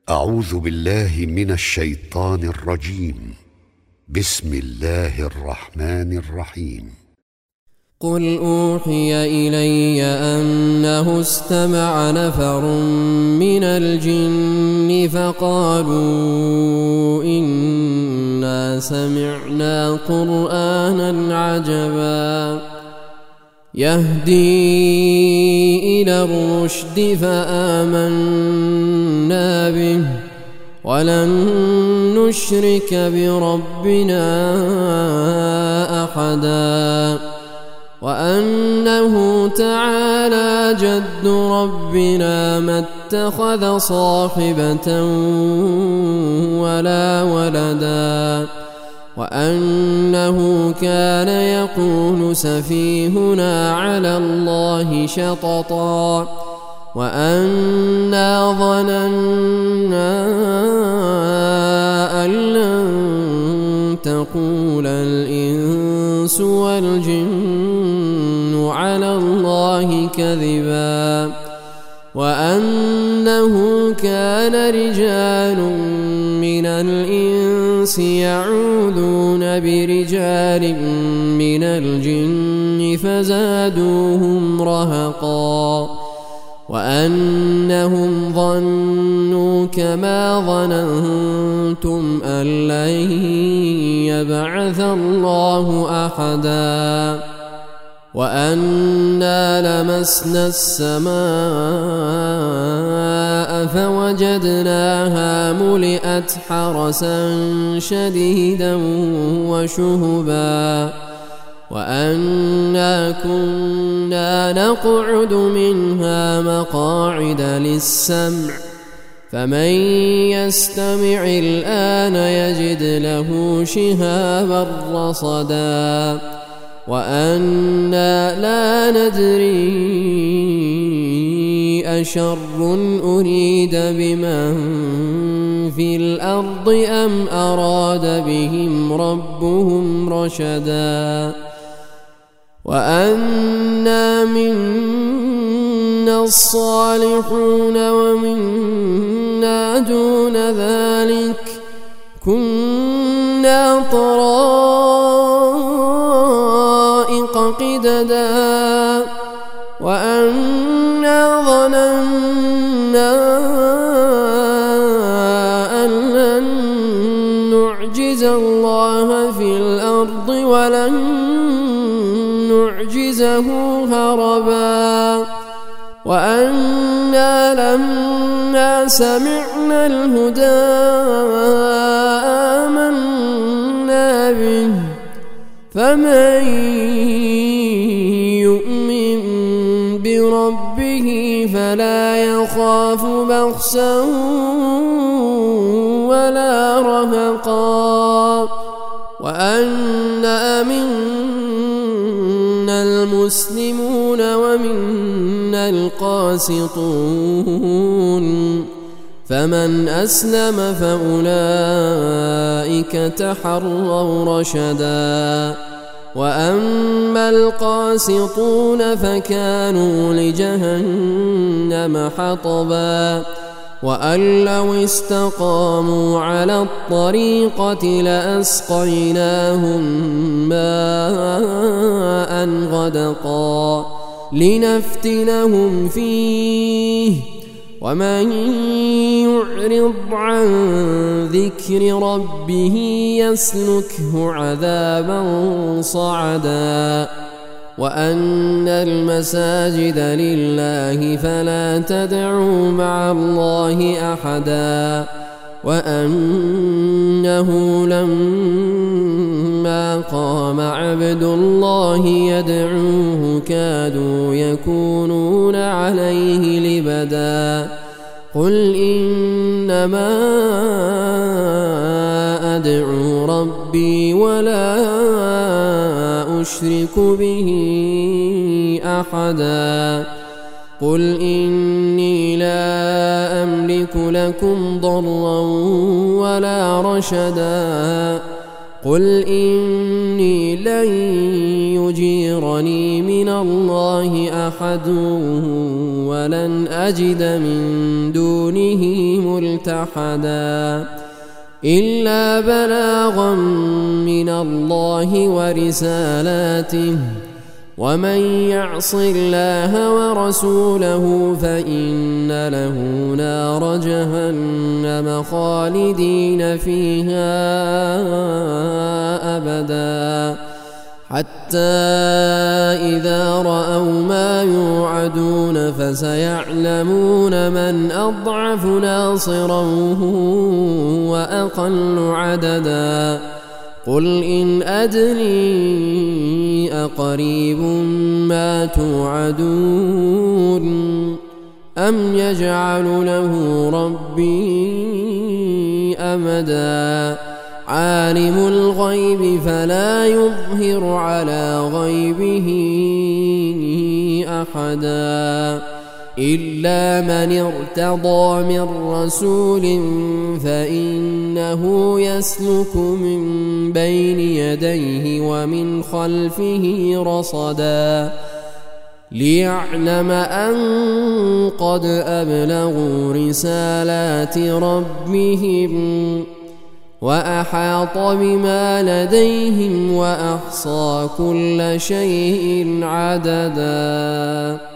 أعوذ بالله من الشيطان الرجيم. بسم الله الرحمن الرحيم. قل أوحي إلي أنه استمع نفر من الجن فقالوا إنا سمعنا قرآنا عجبا يهدي إلى الرشد فآمنا به ولن نشرك بربنا أحدا وأنه تعالى جد ربنا ما اتخذ صاحبة ولا ولدا وأنه كان يقول سفيهنا على الله شططا وأنا ظننا أن لن تقول الإنس والجن على الله كذبا وأنه كان رجال من الإنس يعوذون برجال من الجن فزادوهم رهقا وأنهم ظنوا كما ظننتم أن لن يبعث الله أحدا وأنا لمسنا السماء فوجدناها ملئت حرسا شديدا وشهبا وأنا كنا نقعد منها مقاعد للسمع فمن يستمع الآن يجد له شهابا رصدا وأنا لا ندري أشر أريد بمن في الأرض أم أراد بهم ربهم رشدا وأنا منا الصالحون ومنا دون ذلك كنا طرائق قددا وأنا ظننا أن لن نعجز الله في الأرض ولن نعجزه هربا وأنا لما سمعنا الهدى آمنا به فمن يؤمن بربه فلا يخاف بخسا ولا رهقا وأنا منا المسلمون ومنا القاسطون فمن أسلم فأولئك تحروا رشدا وأما القاسطون فكانوا لجهنم حطبا وأن لو استقاموا على الطريقة لأسقيناهم ماء غدقا لنفتنهم فيه ومن يعرض عن ذكر ربه يسلكه عذابا صعدا وأن المساجد لله فلا تدعوا مع الله أحدا وأنه لما قام عبد الله يدعوه كادوا يكونون عليه لبدا قل إنما أدعو ربي ولا أشرك به أحدا قل إني لا أملك لكم ضرا ولا رشدا قل إني لن يجيرني من الله أحد ولن أجد من دونه ملتحدا إلا بلاغا من الله ورسالاته ومن يعص الله ورسوله فإن له نار جهنم خالدين فيها أبدا حتى إذا رأوا ما يوعدون فسيعلمون من أضعف ناصرا وأقل عددا قل إن أدري أقريب ما توعدون أم يجعل له ربي أمدا عالم الغيب فلا يظهر على غيبه أحدا إلا من ارتضى من رسول فإنه يسلك من بين يديه ومن خلفه رصدا ليعلم أن قد أبلغوا رسالات ربهم وأحاط بما لديهم وأحصى كل شيء عددا